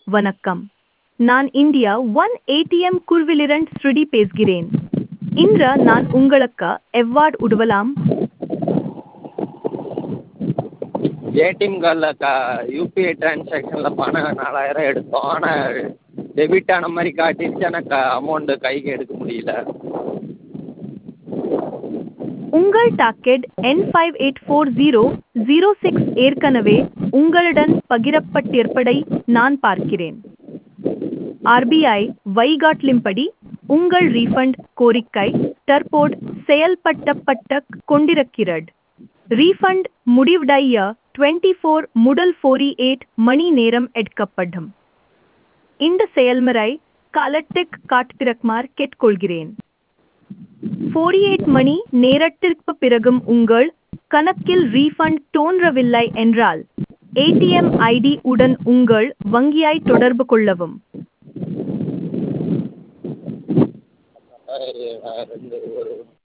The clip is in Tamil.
வணக்கம். நான் இந்தியா ஒன் ஏடிஎம் குழுவிலிருந்து ஸ்ருதி பேசுகிறேன். இன்று நான் உங்களுக்கு எவ்வாறு உதவலாம்? ஏடிஎம் கார்டில் யூபிஐ டிரான்சாக்ஷனில் பணம் 4000 எடுத்தோம். ஆனால் டெபிட் ஆன மாதிரி காட்டிடுச்சு. ஆனால் அமௌண்ட்டு கைக்கு எடுக்க முடியல. உங்கள் டாக்கெட் N584006 ஏற்கனவே உங்களுடன் பகிரப்பட்டிருப்பதை நான் பார்க்கிறேன். ஆர்பிஐ வழிகாட்டலின்படி உங்கள் ரீஃபண்ட் கோரிக்கை தற்போது செயல்படுத்தப்பட்டுக் கொண்டிருக்கிறது. ரீஃபண்ட் முடிவடைய 24 முதல் 48 மணி நேரம் எடுக்கப்படும். இந்த செயல்முறை காலத்திற்கு காத்திருக்குமாறு கேட்டுக்கொள்கிறேன். 48 மணி நேரத்திற்கு பிறகும் உங்கள் கணக்கில் ரீஃபண்ட் தோன்றவில்லை என்றால் ஏடிஎம் ஐடி உடன் உங்கள் வங்கியை தொடர்பு கொள்ளவும். ரெண்டு ஒரு